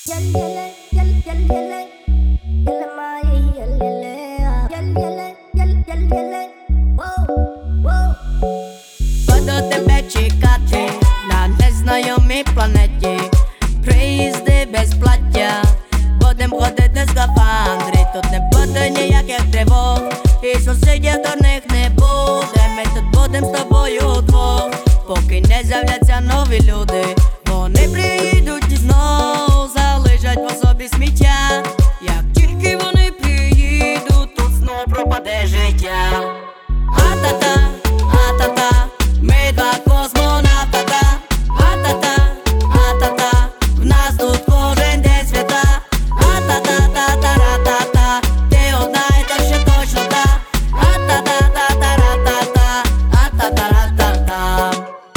Буду тебе чекати на незнайомій планеті. Приїзди без плаття, будем ходити в скафандрі. Тут не буде ніяких тривог, і сусідів дурних не буде. Ми тут будем з тобою удвох, поки не з'являться нові люди. Вони приїдуть і знов залишать по собі сміття. Як тільки вони приїдуть, тут знов пропаде життя. А-та-та, а-та-та, ми два космонавта. А-та-та, а-та-та, в нас тут кожен день свята. А-та-та-та-та-ра-та-та, ти одна і та ще точно та. А-та-та-та-та-ра-та-та, а-та-та-ра-та-та.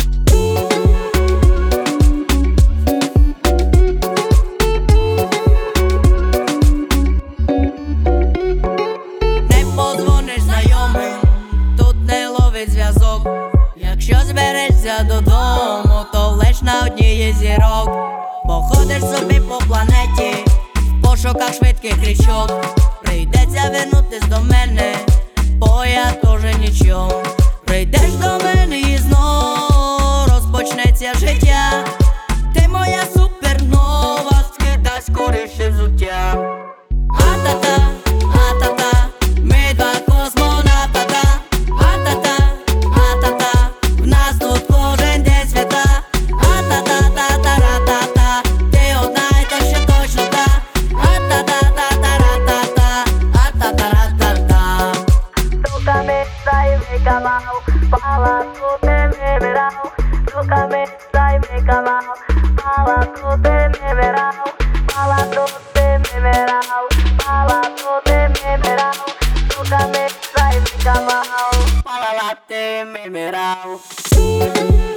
Не подзвониш знайомим, тут не ловить зв'язок. Якщо зберешся додому, то лиш на одній із зірок. Походиш собі по планеті в пошуках швидких річок. Прийдеться вернутись до мене, бо я тоже нічого. Прийдеш до мене і знов розпочнеться життя. Ти моя супернова, скидай скоріше взуття. А-та-та, а-та-та, ми два космонавта. А-та-та, а-та-та, в нас тут кожен день свята. А-та-та-та-та-ра-та-та, ти одна і та ще точно та. А-та-та-та-та-ра-та-та, а-та-та-ра-та-та. Tu camisa y mi camao, para tú te me verás. Tu camisa y mi camao, para tú te me verás. Para tú te me verás, para tú te me verás. Tu camisa y mi camao, Para la te me mirao.